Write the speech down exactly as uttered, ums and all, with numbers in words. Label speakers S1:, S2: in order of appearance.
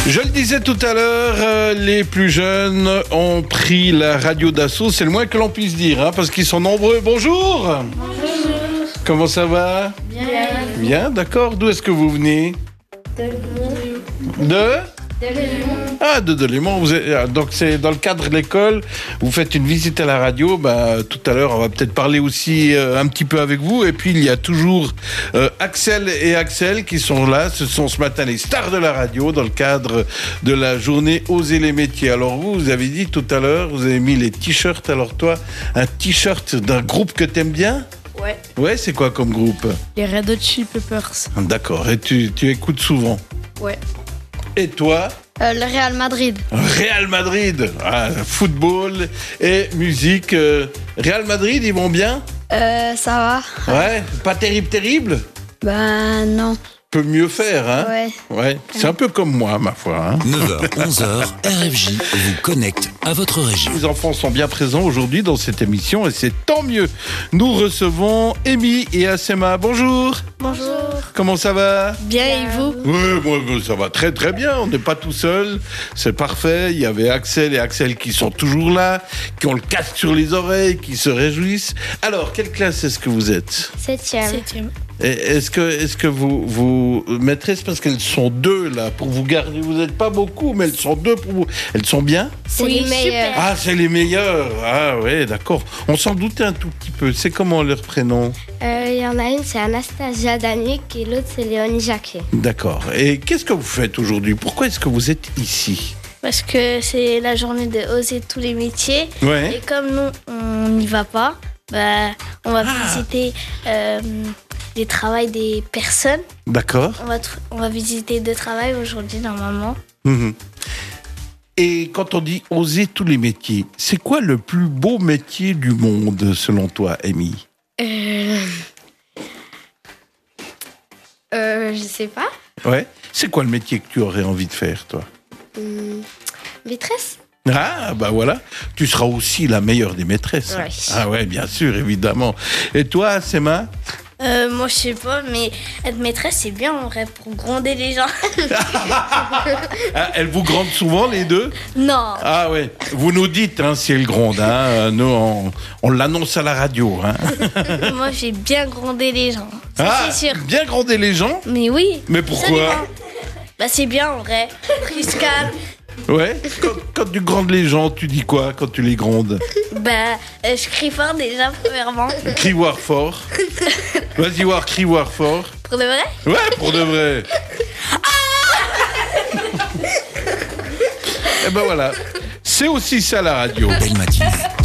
S1: Je le disais tout à l'heure, euh, les plus jeunes ont pris la radio d'assaut, c'est le moins que l'on puisse dire, hein, parce qu'ils sont nombreux. Bonjour.
S2: Bonjour.
S1: Comment ça va?
S2: Bien.
S1: Bien, d'accord. D'où est-ce que vous venez?
S2: De Lyon.
S1: De
S2: De Lyon.
S1: Ah, de Delémont. Vous êtes, donc c'est dans le cadre de l'école, vous faites une visite à la radio. Bah, tout à l'heure, on va peut-être parler aussi euh, un petit peu avec vous. Et puis, il y a toujours euh, Axel et Axel qui sont là. Ce sont ce matin les stars de la radio dans le cadre de la journée Oser les métiers. Alors vous, vous avez dit tout à l'heure, vous avez mis les t-shirts. Alors toi, un t-shirt d'un groupe que t'aimes bien?
S3: Ouais.
S1: Ouais, c'est quoi comme groupe?
S3: Les Red Hot Chili Peppers.
S1: D'accord. Et tu, tu écoutes souvent?
S3: Ouais.
S1: Et toi?
S3: Euh, le Real Madrid.
S1: Real Madrid, ah, football et musique. euh, Real Madrid, ils vont bien?
S3: Euh, ça va.
S1: Ouais, pas terrible, terrible.
S3: Bah non.
S1: Peut mieux faire, hein?
S3: Ouais.
S1: Ouais, c'est un peu comme moi, ma foi. Hein.
S4: neuf heures, onze heures, R F J vous connecte à votre région.
S1: Les enfants sont bien présents aujourd'hui dans cette émission et c'est tant mieux. Nous recevons Amy et Assema. Bonjour.
S3: Bonjour.
S1: Comment ça va?
S3: Bien et vous?
S1: Oui, moi, ça va très très bien. On n'est pas tout seul. C'est parfait. Il y avait Axel et Axel qui sont toujours là, qui ont le casque sur les oreilles, qui se réjouissent. Alors, quelle classe est-ce que vous êtes?
S2: Septième.
S3: Septième.
S1: Et Est-ce que, est-ce que vous, vous maîtresses, parce qu'elles sont deux là, pour vous garder, vous n'êtes pas beaucoup, mais elles sont deux pour vous. Elles sont bien?
S2: C'est
S3: Oui,
S2: les meilleurs.
S1: Ah, c'est les meilleures. Ah ouais, d'accord. On s'en doutait un tout petit peu. C'est comment leur prénom?
S2: Euh, Il y en a une, c'est Anastasia Danique et l'autre, c'est Léonie Jacquet.
S1: D'accord. Et qu'est-ce que vous faites aujourd'hui? Pourquoi est-ce que vous êtes ici?
S5: Parce que c'est la journée de oser tous les métiers.
S1: Ouais.
S5: Et comme nous, on n'y va pas, bah, on va
S1: Ah.
S5: visiter euh, les travails des personnes.
S1: D'accord.
S5: On va, tr- on va visiter deux travails aujourd'hui, normalement.
S1: Mhm. Et quand on dit oser tous les métiers, c'est quoi le plus beau métier du monde, selon toi, Amy?
S2: Euh... Euh, je sais pas.
S1: Ouais. C'est quoi le métier que tu aurais envie de faire, toi?
S2: Hum, Maîtresse.
S1: Ah, bah voilà. Tu seras aussi la meilleure des maîtresses.
S2: Ouais.
S1: Ah ouais, bien sûr, évidemment. Et toi, Assema?
S5: Euh, moi, je sais pas, mais être maîtresse, c'est bien en vrai pour gronder les gens.
S1: Ah, elles vous grondent souvent, les deux?
S5: Non.
S1: Ah ouais. Vous nous dites hein, si elles grondent. Hein. Euh, Nous, on, on l'annonce à la radio. Hein.
S5: Moi, j'ai bien grondé les gens. Ça,
S1: Ah,
S5: c'est sûr.
S1: bien gronder les gens?
S5: Mais oui.
S1: Mais
S5: Ça
S1: pourquoi?
S5: dépend. Bah, c'est bien en vrai. Prise calme.
S1: Ouais. Quand, quand tu grondes les gens, tu dis quoi quand tu les grondes?
S5: Bah, euh, je crie fort déjà, premièrement.
S1: Crie voir fort. Vas-y voir, crie voir fort.
S5: Pour de vrai?
S1: Ouais, pour de vrai. Et ben voilà. C'est aussi ça la radio.
S4: Belle matinée.